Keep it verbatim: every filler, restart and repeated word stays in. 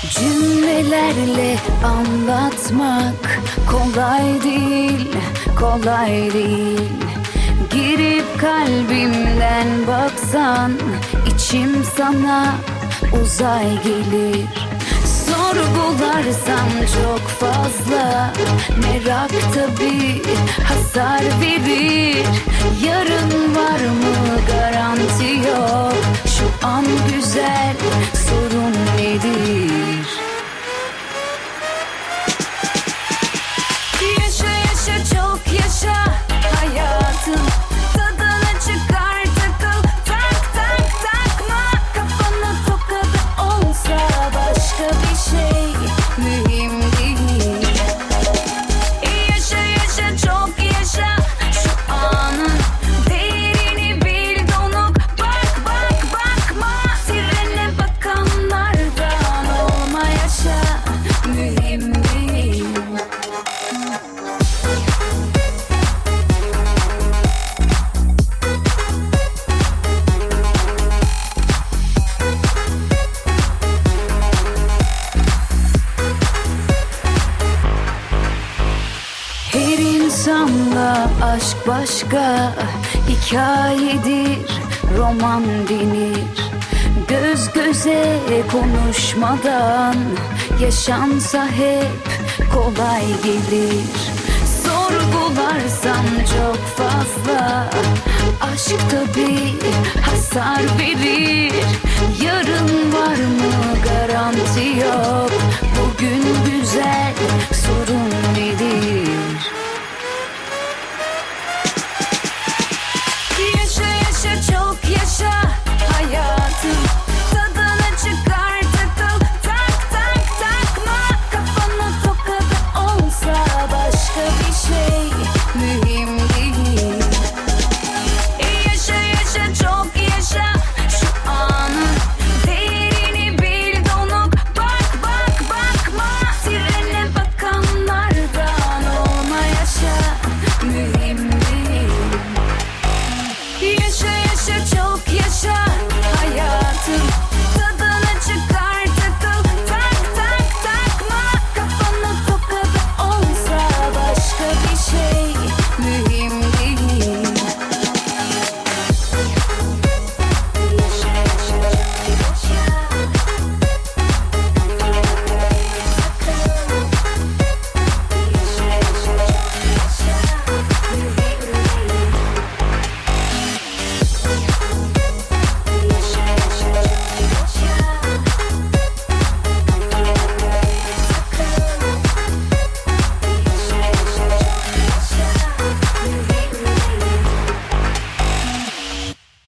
Cümlelerle anlatmak kolay değil, kolay değil. Girip kalbimden baksan içim sana uzay gelir. Sorgularsam çok fazla merak tabii hasar verir. Yarın var mı garanti yok. Şu an güzel, sorun nedir? Yaşa yaşa çok yaşa hayatın tadını çıkar, takıl tak tak takma. Kafana tokadı olsa başka bir şey mühim değil. Yaşa yaşa çok yaşa şu anın değerini bil, donup bak bak bakma. Trene bakanlardan olma, yaşa mühim değil. Her insanla aşk başka hikayedir, roman denir. Göz göze konuşmadan yaşansa hep kolay gelir. Sorgularsam çok fazla aşk tabii hasar verir. Yarın var mı garanti